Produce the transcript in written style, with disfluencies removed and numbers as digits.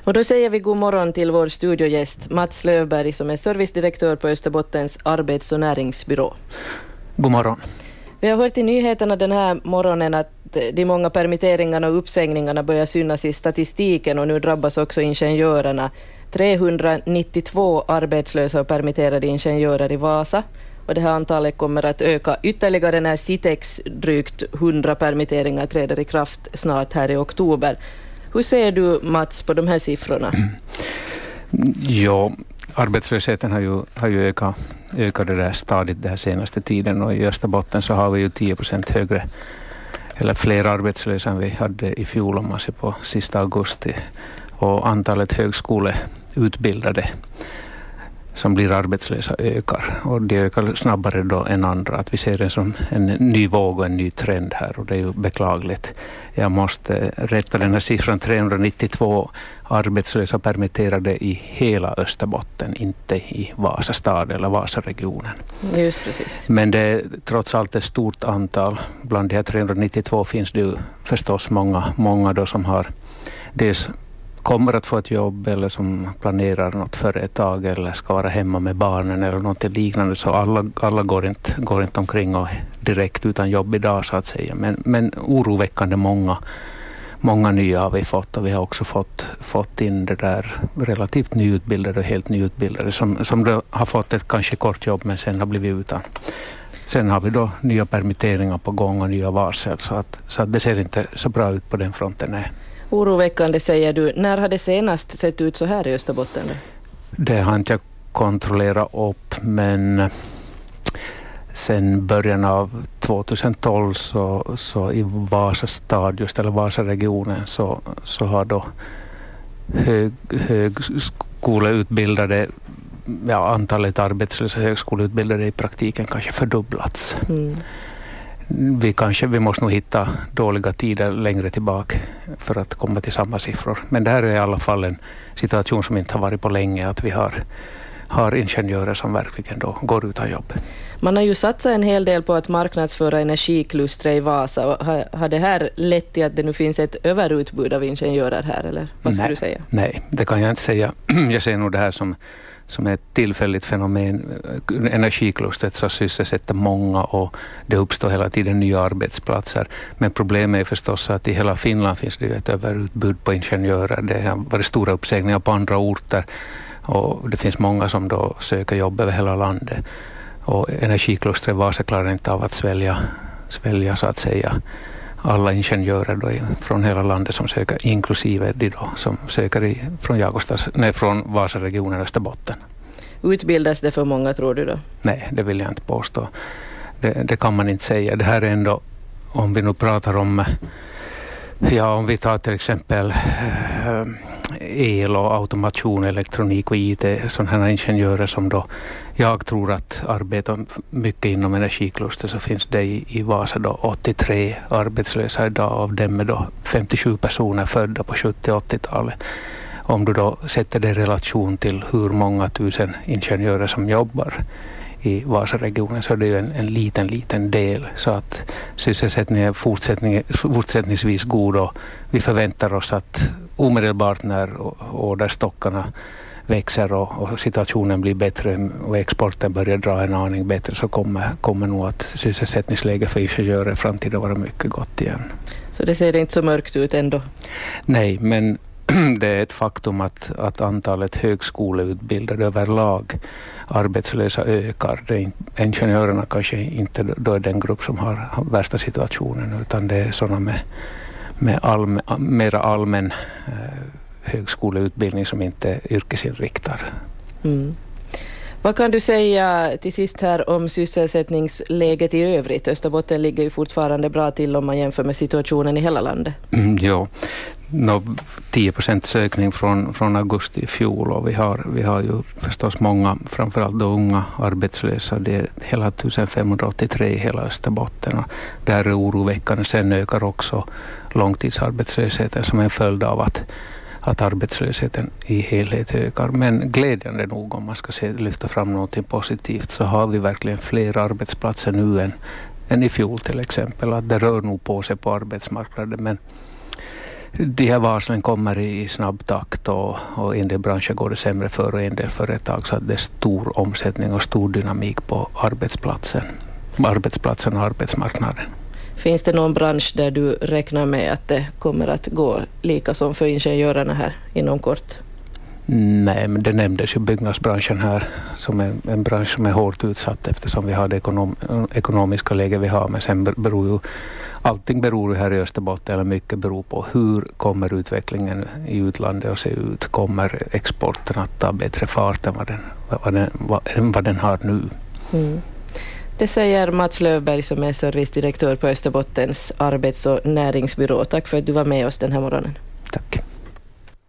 Och då säger vi god morgon till vår studiogäst Mats Löfberg som är servicedirektör på Österbottens arbets- och näringsbyrå. God morgon. Vi har hört i nyheterna den här morgonen att de många permitteringarna och uppsägningarna börjar synas i statistiken och nu drabbas också ingenjörerna. 392 arbetslösa och permitterade ingenjörer i Vasa. Och det här antalet kommer att öka ytterligare när Citex drygt 100 permitteringar träder i kraft snart här i oktober. Hur ser du, Mats, på de här siffrorna? Ja, arbetslösheten har ju ökat det där stadigt den här senaste tiden, och i Österbotten så har vi ju 10% högre eller fler arbetslösa än vi hade i fjol om man ser på sista augusti, och antalet högskoleutbildade som blir arbetslösa ökar, och det ökar snabbare då än andra. Att vi ser det som en ny våg och en ny trend här, och det är ju beklagligt. Jag måste rätta den här siffran: 392 arbetslösa permitterade i hela Österbotten, inte i Vasa stad eller Vasaregionen. Just precis. Men det är trots allt ett stort antal. Bland de här 392 finns det ju förstås många då som har dels kommer att få ett jobb eller som planerar något företag eller ska vara hemma med barnen eller något liknande, så alla går inte omkring och direkt utan jobb idag så att säga. Men oroväckande många nya har vi fått, och vi har också fått in det där relativt nyutbildade och helt nyutbildade som då har fått ett kanske kort jobb men sen har blivit utan. Sen har vi då nya permitteringar på gång och nya varsel, så att det ser inte så bra ut på den fronten. Nej. Oroväckande säger du. När har det senast sett ut så här i Österbotten? Det har inte jag kontrollerat upp, men sen början av 2012 så i Vasa stad, just eller Vasaregionen, så har då högskoleutbildade, antalet arbetslösa högskoleutbildade i praktiken kanske fördubblats. Mm. Vi måste nog hitta dåliga tider längre tillbaka för att komma till samma siffror. Men det här är i alla fall en situation som inte har varit på länge, att vi har ingenjörer som verkligen då går utan jobb. Man har ju satsat en hel del på att marknadsföra energikluster i Vasa. Har det här lett till att det nu finns ett överutbud av ingenjörer här, eller vad ska du säga? Nej, det kan jag inte säga. Jag ser nog det här som ett tillfälligt fenomen. Energiklustret så sysselsätter många och det uppstår hela tiden nya arbetsplatser. Men problemet är förstås att i hela Finland finns det ett överutbud på ingenjörer. Det har varit stora uppsägningar på andra orter och det finns många som då söker jobb över hela landet. Och energiklustret Vasa klarar inte av att svälja så att säga alla ingenjörer då från hela landet som söker, inklusive de då som söker från Vasaregionen Österbotten. Utbildas det för många, tror du då? Nej, det vill jag inte påstå. Det kan man inte säga. Det här är ändå, om vi nu pratar om om vi tar till exempel el och automation, elektronik och IT, sådana här ingenjörer som då jag tror att arbetar mycket inom energikluster, så finns det i Vasa då 83 arbetslösa idag, av dem är då 57 personer födda på 70-80-talet. Om du då sätter det i relation till hur många tusen ingenjörer som jobbar i Vasaregionen, så är det ju en liten del, så att sysselsättningen är fortsättningsvis god, och vi förväntar oss att omedelbart när orderstockarna växer och situationen blir bättre och exporten börjar dra en aning bättre, så kommer nog att sysselsättningsläget för ingenjörer i framtiden vara mycket gott igen. Så det ser inte så mörkt ut ändå? Nej, men det är ett faktum att antalet högskoleutbildade överlag arbetslösa ökar. Ingenjörerna kanske inte då är den grupp som har värsta situationen, utan det är sådana med mera allmän högskoleutbildning som inte yrkesinriktar. Mm. Vad kan du säga till sist här om sysselsättningsläget i övrigt? Österbotten ligger ju fortfarande bra till om man jämför med situationen i hela landet. Ja, 10% ökning från augusti i fjol, och vi har ju förstås många, framförallt då unga arbetslösa. Det är hela 1583 i hela Österbotten, och där är oroväckande. Sen ökar också långtidsarbetslösheten som en följd av att arbetslösheten i helhet ökar. Men glädjande nog, om man ska lyfta fram något positivt, så har vi verkligen fler arbetsplatser nu än i fjol till exempel. Att det rör nog på sig på arbetsmarknaden. Men De här varslen kommer i snabb takt och i en del branscher går det sämre för och en del företag, så att det är stor omsättning och stor dynamik på arbetsplatsen och arbetsmarknaden. Finns det någon bransch där du räknar med att det kommer att gå lika som för ingenjörerna här inom kort? Nej, men det nämndes ju byggnadsbranschen här som en bransch som är hårt utsatt eftersom vi har det ekonomiska läge vi har. Men sen beror ju allting här i Österbotten, eller mycket beror på hur kommer utvecklingen i utlandet att se ut. Kommer exporten att ta bättre fart än vad den har nu? Mm. Det säger Mats Löfberg som är servicedirektör på Österbottens arbets- och näringsbyrå. Tack för att du var med oss den här morgonen. Tack.